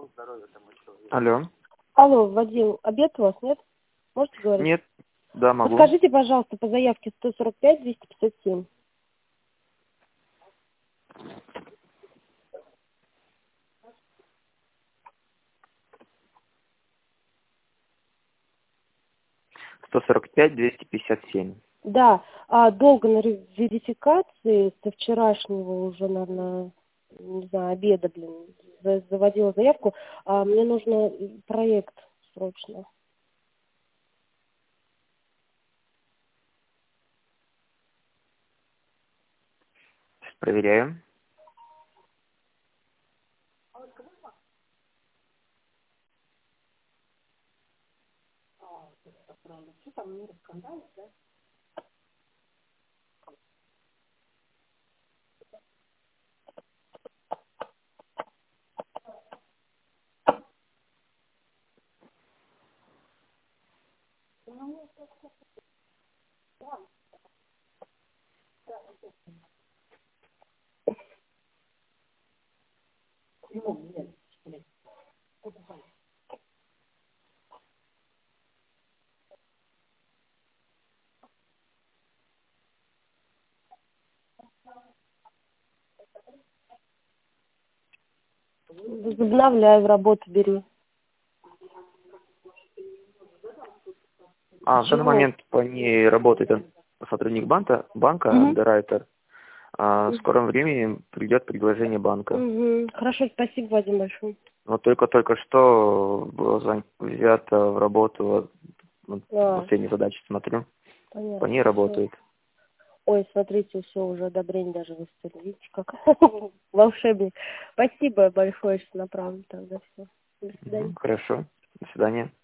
Алло. Алло, Вадим, обед у вас, нет? Можете говорить? Нет, да, могу. Подскажите, пожалуйста, по заявке 145-257. Сто сорок пять 257. Да, долго на верификации со вчерашнего уже, наверное, не знаю, обеда, заводила заявку. Мне нужно проект срочно. Сейчас проверяю. Возобновляю, в работу бери. В данный Чего? момент по ней работает сотрудник банка Дерайтер. В скором времени придет предложение банка. Хорошо, спасибо, Вадим, большое. Вот только что было взято в работу, последние задачи смотрю. Понятно, По ней всё. работает. Ой, смотрите, все, уже одобрение даже выставили. Видите, как волшебник. Спасибо большое, что направили тогда все. До свидания. Хорошо. До свидания.